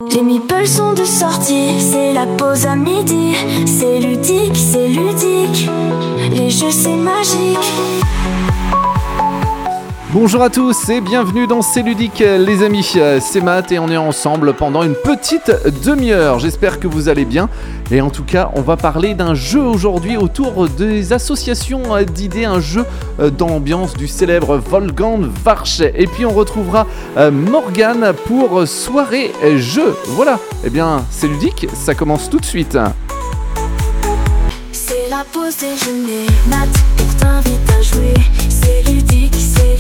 J'ai mis peu le son de sortie, c'est la pause à midi. C'est ludique, c'est ludique. Les jeux c'est magique. Bonjour à tous et bienvenue dans C'est ludique les amis, c'est Matt et on est ensemble pendant une petite demi-heure. J'espère que vous allez bien et en tout cas on va parler d'un jeu aujourd'hui autour des associations d'idées, un jeu d'ambiance du célèbre Wolfgang Warsch. Et puis on retrouvera Morgane pour soirée jeu. Voilà, et bien c'est ludique, ça commence tout de suite. C'est la pause déjeuner, Matt pour t'invite à jouer. C'est ludique,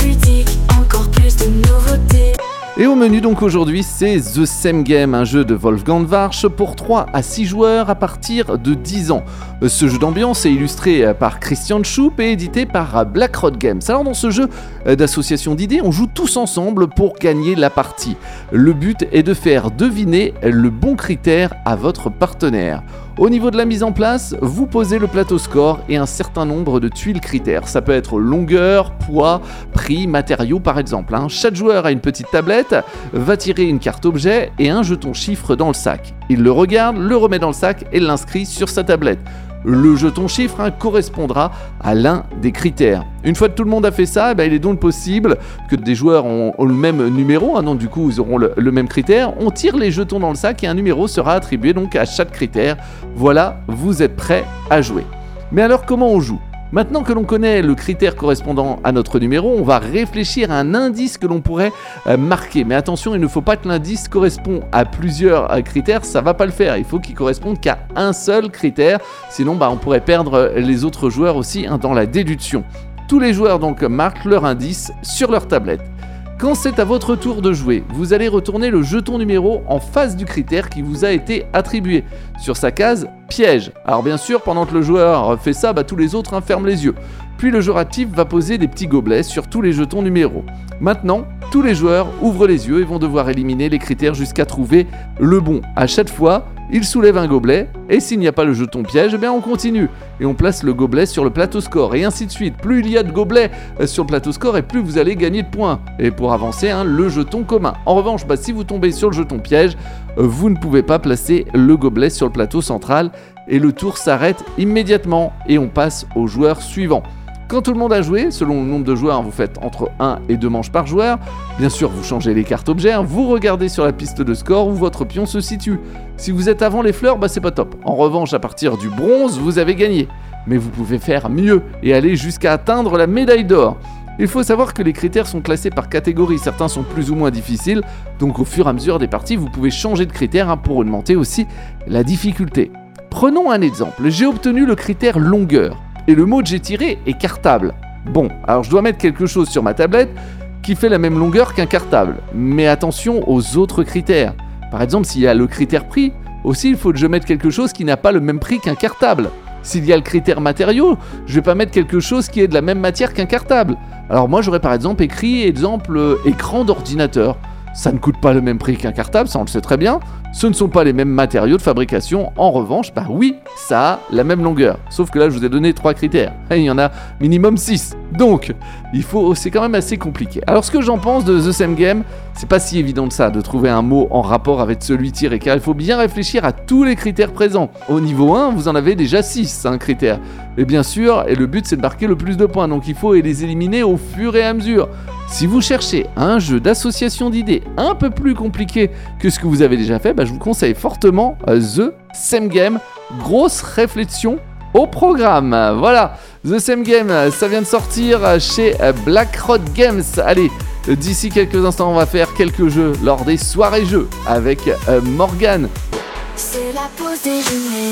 encore plus de nouveautés. Et au menu donc aujourd'hui c'est The Same Game, un jeu de Wolfgang Warsch pour 3 à 6 joueurs à partir de 10 ans. Ce jeu d'ambiance est illustré par Christian Schupp et édité par Black Road Games. Alors dans ce jeu d'association d'idées, on joue tous ensemble pour gagner la partie. Le but est de faire deviner le bon critère à votre partenaire. Au niveau de la mise en place, vous posez le plateau score et un certain nombre de tuiles critères. Ça peut être longueur, poids, prix, matériaux par exemple. Chaque joueur a une petite tablette, va tirer une carte objet et un jeton chiffre dans le sac. Il le regarde, le remet dans le sac et l'inscrit sur sa tablette. Le jeton chiffre correspondra à l'un des critères. Une fois que tout le monde a fait ça, il est donc possible que des joueurs ont le même numéro, donc du coup ils auront le même critère. On tire les jetons dans le sac et un numéro sera attribué donc à chaque critère. Voilà, vous êtes prêts à jouer. Mais alors comment on joue ? Maintenant que l'on connaît le critère correspondant à notre numéro, on va réfléchir à un indice que l'on pourrait marquer. Mais attention, il ne faut pas que l'indice corresponde à plusieurs critères, ça va pas le faire. Il faut qu'il corresponde qu'à un seul critère, sinon on pourrait perdre les autres joueurs aussi dans la déduction. Tous les joueurs donc marquent leur indice sur leur tablette. Quand c'est à votre tour de jouer, vous allez retourner le jeton numéro en face du critère qui vous a été attribué, sur sa case piège. Alors bien sûr, pendant que le joueur fait ça, tous les autres ferment les yeux. Puis le joueur actif va poser des petits gobelets sur tous les jetons numéros. Maintenant, tous les joueurs ouvrent les yeux et vont devoir éliminer les critères jusqu'à trouver le bon. À chaque fois, ils soulèvent un gobelet et s'il n'y a pas le jeton piège, on continue. Et on place le gobelet sur le plateau score et ainsi de suite. Plus il y a de gobelets sur le plateau score et plus vous allez gagner de points. Et pour avancer, le jeton commun. En revanche, si vous tombez sur le jeton piège, vous ne pouvez pas placer le gobelet sur le plateau central et le tour s'arrête immédiatement et on passe au joueur suivant. Quand tout le monde a joué, selon le nombre de joueurs, vous faites entre 1 et 2 manches par joueur. Bien sûr, vous changez les cartes objets, vous regardez sur la piste de score où votre pion se situe. Si vous êtes avant les fleurs, c'est pas top. En revanche, à partir du bronze, vous avez gagné. Mais vous pouvez faire mieux et aller jusqu'à atteindre la médaille d'or. Il faut savoir que les critères sont classés par catégorie, certains sont plus ou moins difficiles, donc au fur et à mesure des parties, vous pouvez changer de critère pour augmenter aussi la difficulté. Prenons un exemple, j'ai obtenu le critère longueur. Et le mot que j'ai tiré est cartable. Bon, alors je dois mettre quelque chose sur ma tablette qui fait la même longueur qu'un cartable. Mais attention aux autres critères. Par exemple, s'il y a le critère prix, aussi il faut que je mette quelque chose qui n'a pas le même prix qu'un cartable. S'il y a le critère matériaux, je vais pas mettre quelque chose qui est de la même matière qu'un cartable. Alors moi j'aurais par exemple écrit écran d'ordinateur. Ça ne coûte pas le même prix qu'un cartable, ça on le sait très bien. Ce ne sont pas les mêmes matériaux de fabrication. En revanche, oui, ça a la même longueur. Sauf que là, je vous ai donné 3 critères. Et il y en a minimum 6. Donc, c'est quand même assez compliqué. Alors, ce que j'en pense de The Same Game, c'est pas si évident de ça, de trouver un mot en rapport avec celui tiré, car il faut bien réfléchir à tous les critères présents. Au niveau 1, vous en avez déjà 6 critères. Et bien sûr, le but, c'est de marquer le plus de points. Donc, il faut les éliminer au fur et à mesure. Si vous cherchez un jeu d'association d'idées un peu plus compliqué que ce que vous avez déjà fait, je vous conseille fortement The Same Game. Grosse réflexion au programme. Voilà, The Same Game, ça vient de sortir chez Black Road Games. Allez, d'ici quelques instants, on va faire quelques jeux lors des soirées jeux avec Morgane. C'est la pause déjeuner.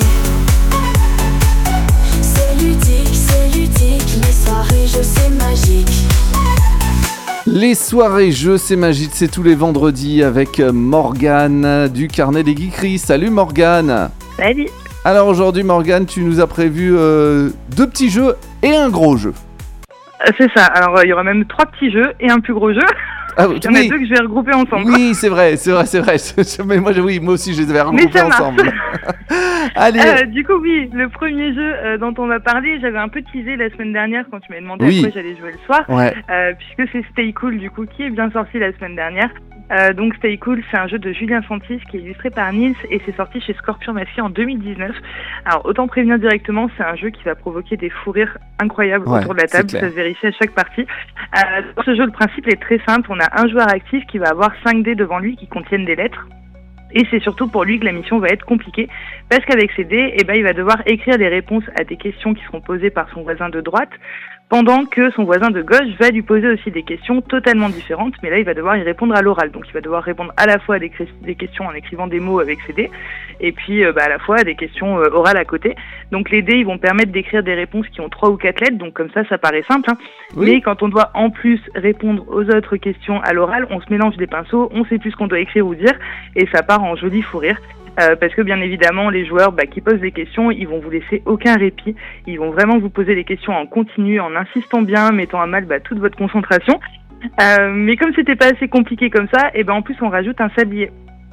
C'est ludique, les soirées jeux c'est magique. Les soirées jeux, c'est magique, c'est tous les vendredis avec Morgane du Carnet des Geekeries. Salut Morgane. Salut. Alors aujourd'hui Morgane, tu nous as prévu 2 petits jeux et un gros jeu. C'est ça, alors il y aura même 3 petits jeux et un plus gros jeu. Ah, il y en a 2 que je vais regrouper ensemble. Oui, c'est vrai. Mais moi aussi je les avais regroupés ensemble. Allez. Du coup, oui, le premier jeu dont on va parler, j'avais un peu teasé la semaine dernière quand tu m'avais demandé à quoi j'allais jouer le soir, puisque c'est Stay Cool, du coup, qui est bien sorti la semaine dernière. Donc Stay Cool, c'est un jeu de Julien Santis qui est illustré par Nils et c'est sorti chez Scorpion Massy en 2019. Alors autant prévenir directement, c'est un jeu qui va provoquer des fous rires incroyables autour de la table, ça se vérifie à chaque partie. Dans ce jeu, le principe est très simple, on a un joueur actif qui va avoir 5 dés devant lui qui contiennent des lettres. Et c'est surtout pour lui que la mission va être compliquée, parce qu'avec ces dés, il va devoir écrire des réponses à des questions qui seront posées par son voisin de droite, pendant que son voisin de gauche va lui poser aussi des questions totalement différentes, mais là il va devoir y répondre à l'oral, donc il va devoir répondre à la fois à des questions en écrivant des mots avec ses dés, et puis à la fois à des questions orales à côté. Donc les dés ils vont permettre d'écrire des réponses qui ont 3 ou 4 lettres, donc comme ça paraît simple, hein. Oui. Mais quand on doit en plus répondre aux autres questions à l'oral, on se mélange des pinceaux, on sait plus ce qu'on doit écrire ou dire, et ça part en joli fou rire. Parce que bien évidemment, les joueurs qui posent des questions, ils vont vous laisser aucun répit. Ils vont vraiment vous poser des questions en continu, en insistant bien, mettant à mal toute votre concentration. Mais comme c'était pas assez compliqué comme ça, en plus on rajoute un sablier.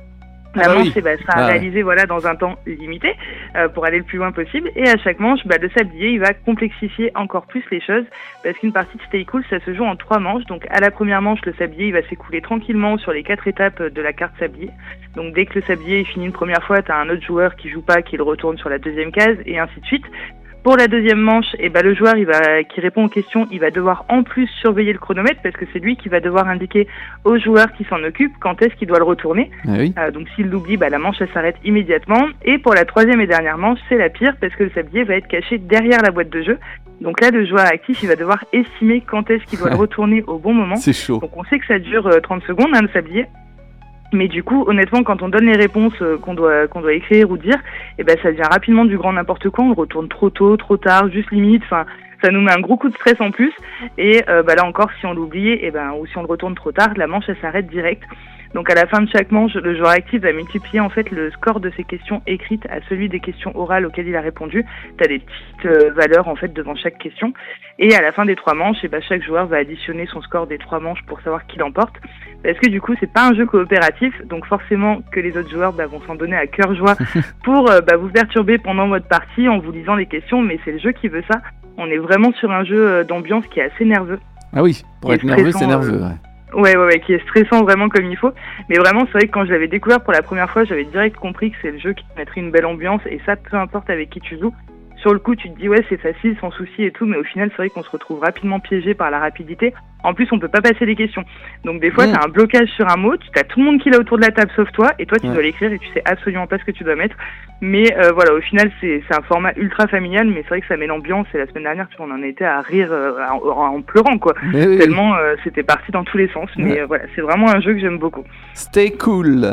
La manche sera réalisée dans un temps limité pour aller le plus loin possible. Et à chaque manche, le sablier il va complexifier encore plus les choses parce qu'une partie de Stay Cool, ça se joue en 3 manches. Donc à la première manche, le sablier il va s'écouler tranquillement sur les 4 étapes de la carte sablier. Donc dès que le sablier est fini une première fois, tu as un autre joueur qui joue pas, qui le retourne sur la deuxième case et ainsi de suite. Pour la deuxième manche, le joueur qui répond aux questions, il va devoir en plus surveiller le chronomètre parce que c'est lui qui va devoir indiquer au joueur qui s'en occupe quand est-ce qu'il doit le retourner. Ah oui. Donc s'il l'oublie, la manche elle s'arrête immédiatement. Et pour la troisième et dernière manche, c'est la pire parce que le sablier va être caché derrière la boîte de jeu. Donc là, le joueur actif, il va devoir estimer quand est-ce qu'il doit le retourner au bon moment. C'est chaud. Donc on sait que ça dure 30 secondes, le sablier. Mais du coup, honnêtement, quand on donne les réponses qu'on doit écrire ou dire, ça devient rapidement du grand n'importe quoi. On le retourne trop tôt, trop tard, juste limite. Enfin, ça nous met un gros coup de stress en plus. Et là encore, si on l'oublie, ou si on le retourne trop tard, la manche elle s'arrête direct. Donc à la fin de chaque manche, le joueur actif va multiplier en fait le score de ses questions écrites à celui des questions orales auxquelles il a répondu. Tu as des petites valeurs en fait devant chaque question. Et à la fin des 3 manches, chaque joueur va additionner son score des 3 manches pour savoir qui l'emporte. Parce que du coup, c'est pas un jeu coopératif, donc forcément que les autres joueurs vont s'en donner à cœur joie pour vous perturber pendant votre partie en vous lisant les questions, mais c'est le jeu qui veut ça. On est vraiment sur un jeu d'ambiance qui est assez nerveux. Ah oui, pour être nerveux, c'est nerveux, Ouais, qui est stressant vraiment comme il faut. Mais vraiment, c'est vrai que quand je l'avais découvert pour la première fois, j'avais direct compris que c'est le jeu qui te mettrait une belle ambiance, et ça, peu importe avec qui tu joues. Sur le coup, tu te dis c'est facile, sans souci et tout, mais au final, c'est vrai qu'on se retrouve rapidement piégé par la rapidité. En plus, on peut pas passer les questions. Donc des fois, t'as un blocage sur un mot, t'as tout le monde qui l'a autour de la table sauf toi, et toi, tu dois l'écrire et tu sais absolument pas ce que tu dois mettre. Mais au final, c'est un format ultra familial, mais c'est vrai que ça met l'ambiance. Et la semaine dernière, on en était à rire en pleurant, quoi. Tellement c'était parti dans tous les sens. Mais c'est vraiment un jeu que j'aime beaucoup. Stay Cool.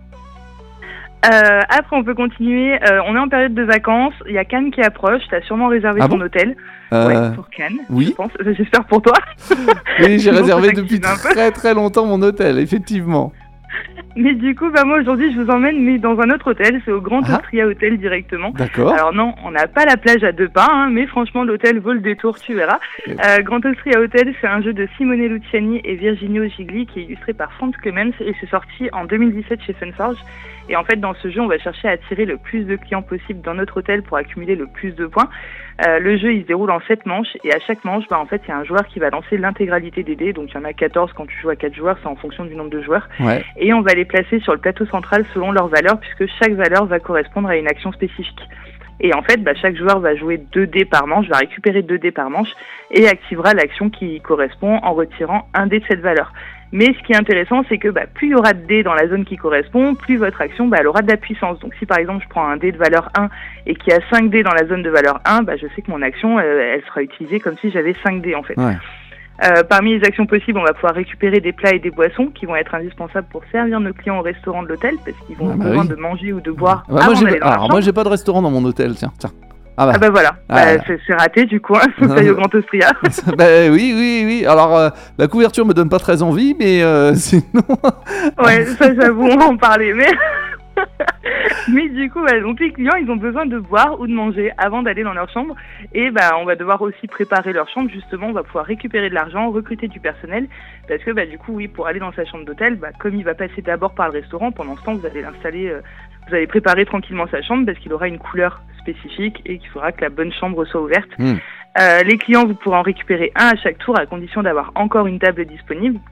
Après, on peut continuer. On est en période de vacances. Il y a Cannes qui approche. T'as sûrement réservé ton hôtel. Pour Cannes. Oui. Je pense. J'espère pour toi. Oui, j'ai réservé depuis très très longtemps mon hôtel, effectivement. Mais du coup, moi aujourd'hui, je vous emmène dans un autre hôtel. C'est au Grand Austria Hotel directement. D'accord. Alors non, on n'a pas la plage à 2 pas, mais franchement, l'hôtel vaut le détour, tu verras. Grand Austria Hotel, c'est un jeu de Simone Luciani et Virginio Gigli qui est illustré par Franz Clemens et c'est sorti en 2017 chez Funforge. Et en fait, dans ce jeu, on va chercher à attirer le plus de clients possible dans notre hôtel pour accumuler le plus de points. Le jeu, il se déroule en 7 manches et à chaque manche, en fait, il y a un joueur qui va lancer l'intégralité des dés. Donc, il y en a 14 quand tu joues à 4 joueurs, c'est en fonction du nombre de joueurs. Ouais. Et on va les placer sur le plateau central selon leur valeur puisque chaque valeur va correspondre à une action spécifique. Et en fait, chaque joueur va jouer 2 dés par manche, va récupérer 2 dés par manche et activera l'action qui correspond en retirant un dé de cette valeur. Mais ce qui est intéressant, c'est que plus il y aura de dés dans la zone qui correspond, plus votre action elle aura de la puissance. Donc si par exemple je prends un dé de valeur 1 et qu'il y a 5 dés dans la zone de valeur 1, je sais que mon action elle sera utilisée comme si j'avais 5 dés en fait. Ouais. Parmi les actions possibles, on va pouvoir récupérer des plats et des boissons qui vont être indispensables pour servir nos clients au restaurant de l'hôtel parce qu'ils vont avoir besoin de manger ou de boire avant d'aller dans leur chambre. Moi j'ai pas de restaurant dans mon hôtel, tiens. Voilà, c'est raté du coup, faut que t'ailles au Grand Austria. Oui. Alors la couverture me donne pas très envie, mais sinon. Ouais, ça j'avoue, on va en parler, mais. Mais du coup, donc les clients, ils ont besoin de boire ou de manger avant d'aller dans leur chambre. Et on va devoir aussi préparer leur chambre. Justement, on va pouvoir récupérer de l'argent, recruter du personnel. Parce que du coup, pour aller dans sa chambre d'hôtel, comme il va passer d'abord par le restaurant, pendant ce temps, vous allez l'installer, vous allez préparer tranquillement sa chambre parce qu'il aura une couleur spécifique et qu'il faudra que la bonne chambre soit ouverte. Les clients, vous pourrez en récupérer un à chaque tour à condition d'avoir encore une table disponible.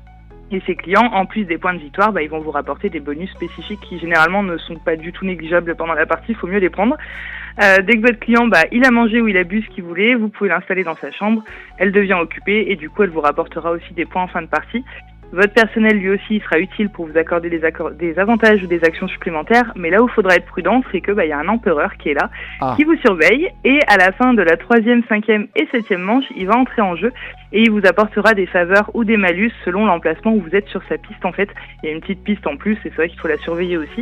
Et ces clients, en plus des points de victoire, ils vont vous rapporter des bonus spécifiques qui généralement ne sont pas du tout négligeables pendant la partie, il faut mieux les prendre. Dès que votre client, il a mangé ou il a bu ce qu'il voulait, vous pouvez l'installer dans sa chambre, elle devient occupée et du coup elle vous rapportera aussi des points en fin de partie. Votre personnel, lui aussi, sera utile pour vous accorder des avantages ou des actions supplémentaires. Mais là où il faudra être prudent, c'est que y a un empereur qui est là, qui vous surveille. Et à la fin de la 3e, 5e et 7e manche, il va entrer en jeu et il vous apportera des faveurs ou des malus selon l'emplacement où vous êtes sur sa piste. En fait, il y a une petite piste en plus et c'est vrai qu'il faut la surveiller aussi.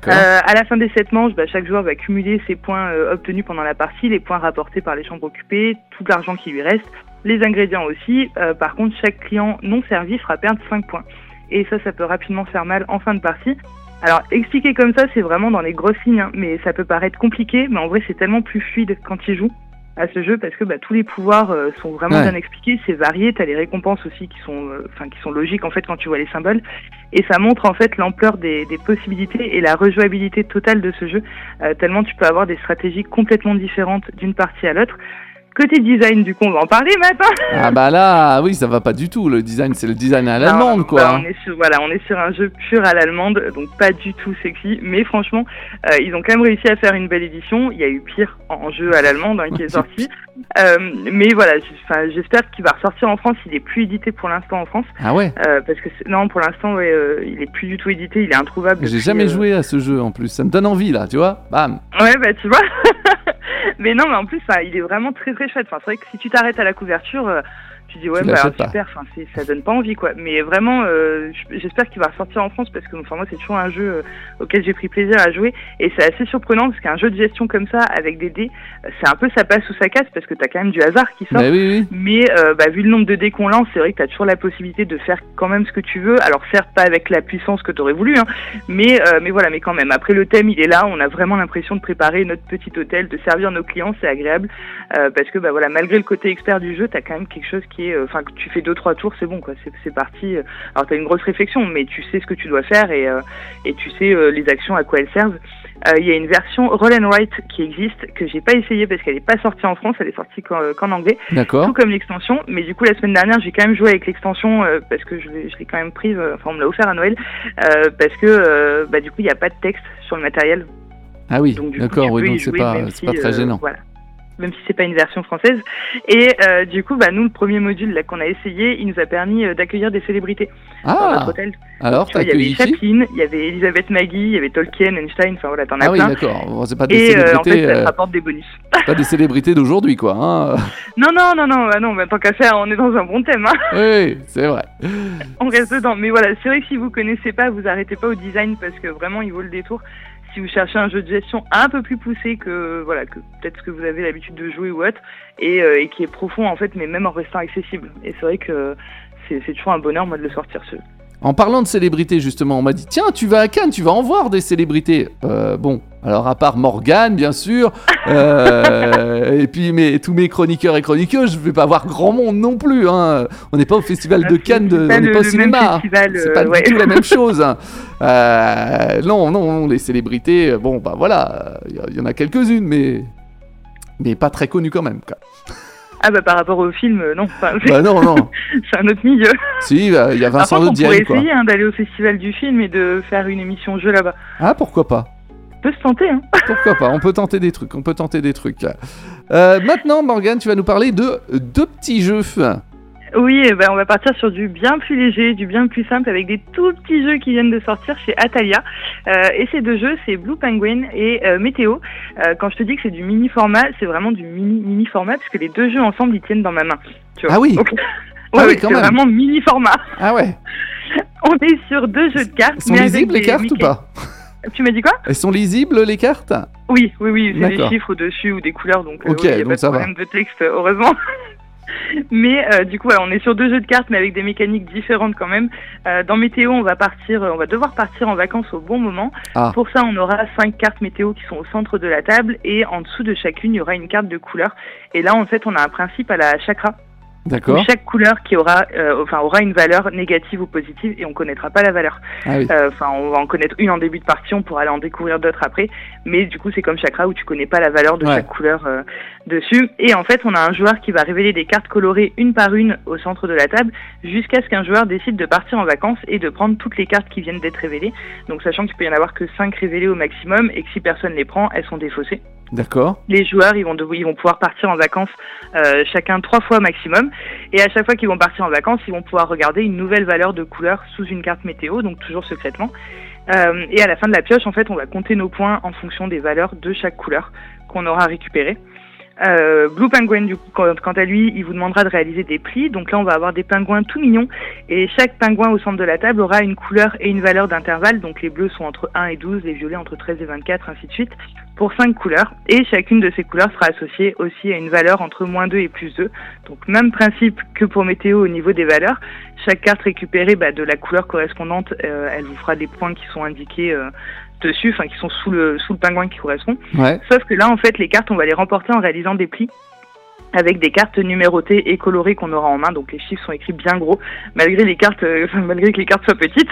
À la fin des 7 manches, chaque joueur va cumuler ses points obtenus pendant la partie, les points rapportés par les chambres occupées, tout l'argent qui lui reste. Les ingrédients aussi. Par contre, chaque client non servi fera perdre 5 points. Et ça peut rapidement faire mal en fin de partie. Alors, expliquer comme ça, c'est vraiment dans les grosses lignes, mais ça peut paraître compliqué, mais en vrai, c'est tellement plus fluide quand il joue à ce jeu parce que tous les pouvoirs sont vraiment bien expliqués, c'est varié, t'as les récompenses aussi qui sont logiques en fait quand tu vois les symboles, et ça montre en fait l'ampleur des possibilités et la rejouabilité totale de ce jeu, tellement tu peux avoir des stratégies complètement différentes d'une partie à l'autre. Côté design, du coup, on va en parler maintenant. Ah là, oui, ça va pas du tout. Le design, c'est le design à l'allemande, quoi. On est sur un jeu pur à l'allemande, donc pas du tout sexy. Mais franchement, ils ont quand même réussi à faire une belle édition. Il y a eu pire en jeu à l'allemande qui est sorti. Mais voilà, j'espère qu'il va ressortir en France. Il est plus édité pour l'instant en France. Ah ouais. Parce que non, pour l'instant, il est plus du tout édité. Il est introuvable. J'ai jamais joué à ce jeu en plus. Ça me donne envie là, tu vois. Bam. Ouais, tu vois. Mais non, mais en plus, il est vraiment très très chouette. C'est vrai que si tu t'arrêtes à la couverture, tu dis ouais, super. Ça donne pas envie, quoi. Mais vraiment, j'espère qu'il va ressortir en France parce que moi, c'est toujours un jeu auquel j'ai pris plaisir à jouer. Et c'est assez surprenant parce qu'un jeu de gestion comme ça, avec des dés, c'est un peu ça passe ou ça casse parce que t'as quand même du hasard qui sort. Oui. Mais vu le nombre de dés qu'on lance, c'est vrai que t'as toujours la possibilité de faire quand même ce que tu veux. Alors certes, pas avec la puissance que t'aurais voulu, mais voilà, mais quand même. Après, le thème, il est là. On a vraiment l'impression de préparer notre petit hôtel, de servir nos clients. C'est agréable parce que voilà, malgré le côté expert du jeu, t'as quand même quelque chose qui est, que tu fais 2-3 tours, c'est bon, quoi. C'est parti. Alors t'as une grosse réflexion, mais tu sais ce que tu dois faire et tu sais les actions à quoi elles servent. Il y a une version Roll and Write qui existe, que j'ai pas essayé parce qu'elle est pas sortie en France, elle est sortie qu'en anglais. D'accord. Tout comme l'extension, mais du coup la semaine dernière j'ai quand même joué avec l'extension parce que je l'ai quand même prise, on me l'a offert à Noël, parce que du coup il n'y a pas de texte sur le matériel. Ah oui, donc, d'accord, oui, donc c'est pas très gênant. Voilà. Même si c'est pas une version française. Et du coup, nous, le premier module là qu'on a essayé, il nous a permis d'accueillir des célébrités dans notre hôtel. Alors, t'as accueilli qui ? Il y avait Chaplin, il y avait Elisabeth Maggie, il y avait Tolkien, Einstein, t'en as plein. Ah oui, d'accord. Bon, c'est pas des célébrités. En fait, ça rapporte des bonus. Pas des célébrités d'aujourd'hui, quoi. Non, tant qu'à faire, on est dans un bon thème. Oui, c'est vrai. On reste dedans. Mais voilà, c'est vrai que si vous connaissez pas, vous arrêtez pas au design parce que vraiment, il vaut le détour. Si vous cherchez un jeu de gestion un peu plus poussé que peut-être ce que vous avez l'habitude de jouer ou autre, et qui est profond en fait, mais même en restant accessible. Et c'est vrai que c'est toujours un bonheur, moi, de le sortir ce jeu. En parlant de célébrités, justement, on m'a dit « Tiens, tu vas à Cannes, tu vas en voir des célébrités. » Bon, alors à part Morgane, bien sûr, et puis tous mes chroniqueurs et chroniqueuses, je vais pas voir grand monde non plus. On n'est pas au festival de Cannes, on n'est pas au cinéma. C'est pas du tout la même chose. Non, les célébrités, voilà, il y en a quelques-unes, mais pas très connues quand même, quoi. Ah par rapport au film, non. Non. C'est un autre milieu. Si, il y a Vincent de Dienne, quoi. On pourrait essayer d'aller au festival du film et de faire une émission jeu là-bas. Ah, pourquoi pas. On peut se tenter, Pourquoi pas, on peut tenter des trucs. Maintenant, Morgane, tu vas nous parler de 2 petits jeux. Oui, on va partir sur du bien plus léger, du bien plus simple, avec des tout petits jeux qui viennent de sortir chez Atalia. Et ces 2 jeux, c'est Blue Penguin et Météo. Quand je te dis que c'est du mini-format, c'est vraiment du mini-format, parce que les 2 jeux ensemble, ils tiennent dans ma main. Tu vois. Ah oui. Donc, c'est vraiment mini-format. Ah ouais. On est sur 2 jeux de cartes. Elles sont lisibles, les cartes, ou pas ? Tu m'as dit quoi ? Elles sont lisibles, les cartes ? Oui, c'est des chiffres au-dessus ou des couleurs, donc il n'y a pas de problème de texte, heureusement. Mais du coup, on est sur 2 jeux de cartes, mais avec des mécaniques différentes quand même. Dans Météo, on va devoir partir en vacances au bon moment. Pour ça, on aura 5 cartes météo qui sont au centre de la table, et en dessous de chacune, il y aura une carte de couleur. Et là, en fait, on a un principe à la chakra. D'accord. Donc, chaque couleur qui aura une valeur négative ou positive et on connaîtra pas la valeur. Ah oui. On va en connaître une en début de partie, on pourra aller en découvrir d'autres après. Mais du coup, c'est comme Chakra où tu connais pas la valeur de chaque couleur dessus. Et en fait, on a un joueur qui va révéler des cartes colorées une par une au centre de la table jusqu'à ce qu'un joueur décide de partir en vacances et de prendre toutes les cartes qui viennent d'être révélées. Donc, sachant qu'il peut y en avoir que 5 révélées au maximum et que si personne les prend, elles sont défaussées. D'accord. Les joueurs, ils vont pouvoir partir en vacances chacun 3 fois maximum. Et à chaque fois qu'ils vont partir en vacances, ils vont pouvoir regarder une nouvelle valeur de couleur sous une carte météo, donc toujours secrètement. Et à la fin de la pioche, en fait, on va compter nos points en fonction des valeurs de chaque couleur qu'on aura récupérées. Blue Penguin, du coup, quant à lui, il vous demandera de réaliser des plis. Donc là, on va avoir des pingouins tout mignons. Et chaque pingouin au centre de la table aura une couleur et une valeur d'intervalle. Donc les bleus sont entre 1 et 12, les violets entre 13 et 24, ainsi de suite, pour 5 couleurs. Et chacune de ces couleurs sera associée aussi à une valeur entre -2 et +2. Donc même principe que pour météo au niveau des valeurs. Chaque carte récupérée de la couleur correspondante, elle vous fera des points qui sont indiqués dessus, qui sont sous le pingouin qui correspond. Ouais. Sauf que là, en fait, les cartes, on va les remporter en réalisant des plis avec des cartes numérotées et colorées qu'on aura en main. Donc les chiffres sont écrits bien gros, malgré que les cartes soient petites.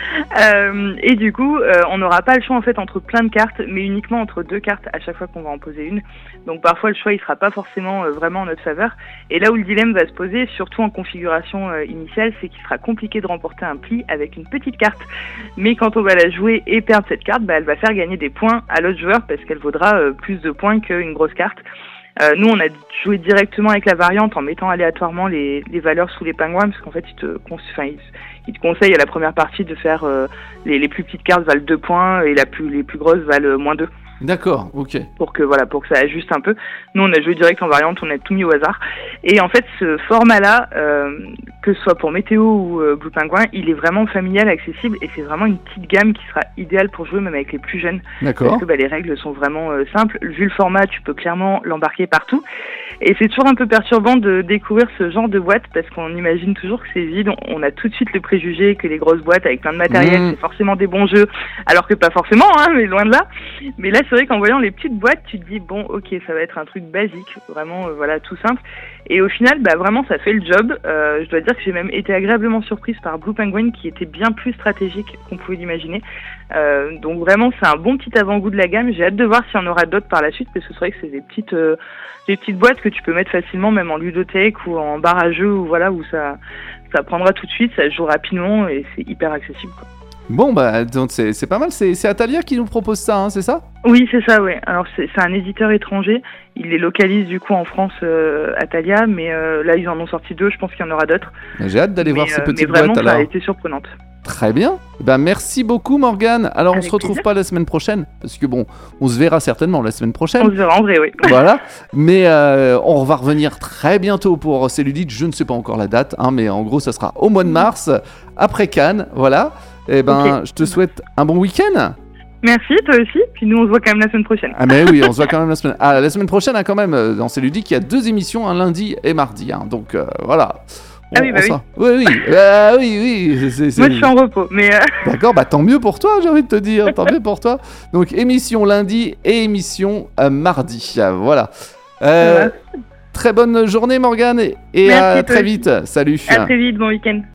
Et du coup, on n'aura pas le choix en fait entre plein de cartes, mais uniquement entre 2 cartes à chaque fois qu'on va en poser une. Donc parfois le choix il sera pas forcément vraiment en notre faveur. Et là où le dilemme va se poser, surtout en configuration initiale, c'est qu'il sera compliqué de remporter un pli avec une petite carte. Mais quand on va la jouer et perdre cette carte, elle va faire gagner des points à l'autre joueur parce qu'elle vaudra plus de points qu'une grosse carte. Nous, on a joué directement avec la variante en mettant aléatoirement les valeurs sous les pingouins, parce qu'en fait, il te conseille à la première partie de faire les plus petites cartes valent 2 points et les plus grosses valent -2. D'accord, ok. Pour que ça ajuste un peu. Nous, on a joué direct en variante, on a tout mis au hasard. Et en fait, ce format-là, que ce soit pour Météo ou Blue Penguin, il est vraiment familial, accessible, et c'est vraiment une petite gamme qui sera idéale pour jouer même avec les plus jeunes. D'accord. Parce que les règles sont vraiment simples. Vu le format, tu peux clairement l'embarquer partout. Et c'est toujours un peu perturbant de découvrir ce genre de boîte parce qu'on imagine toujours que c'est vide. On a tout de suite le préjugé que les grosses boîtes avec plein de matériel, c'est forcément des bons jeux, alors que pas forcément, mais loin de là. Mais là, c'est vrai qu'en voyant les petites boîtes, tu te dis bon, ok, ça va être un truc basique, vraiment, tout simple. Et au final, vraiment, ça fait le job. Je dois dire que j'ai même été agréablement surprise par Blue Penguin, qui était bien plus stratégique qu'on pouvait l'imaginer. Donc vraiment, c'est un bon petit avant-goût de la gamme. J'ai hâte de voir s'il y en aura d'autres par la suite, parce que c'est vrai que c'est des petites boîtes que tu peux mettre facilement, même en ludothèque ou en bar à jeux, où ça prendra tout de suite, ça se joue rapidement et c'est hyper accessible, quoi. Bon, donc c'est pas mal. C'est Atalia qui nous propose ça, c'est ça ? Oui, c'est ça, ouais. Alors c'est un éditeur étranger. Il les localise du coup en France, Atalia, mais là ils en ont sorti 2. Je pense qu'il y en aura d'autres. J'ai hâte d'aller voir ces petites boîtes. Mais vraiment, alors. ça a été surprenante. Très bien. Merci beaucoup, Morgane. Alors, Avec on se retrouve plaisir. pas la semaine prochaine, parce que on se verra certainement la semaine prochaine. On se verra en vrai, oui. Voilà. Mais on va revenir très bientôt pour Cellulite. Je ne sais pas encore la date, mais en gros, ça sera au mois de mars, après Cannes. Voilà. Et okay. Je te souhaite un bon week-end. Merci, toi aussi. Puis nous, on se voit quand même la semaine prochaine. Ah, mais oui, on se voit quand même la semaine. La semaine prochaine, quand même, dans Cellulite, il y a 2 émissions, un lundi et mardi. Donc, voilà. Oui. Oui. Moi, je suis en repos, mais... D'accord, tant mieux pour toi, j'ai envie de te dire. Tant mieux pour toi. Donc, émission lundi et émission mardi. Voilà. Très bonne journée, Morgane, et merci, à très vite. Salut. À très vite, bon week-end.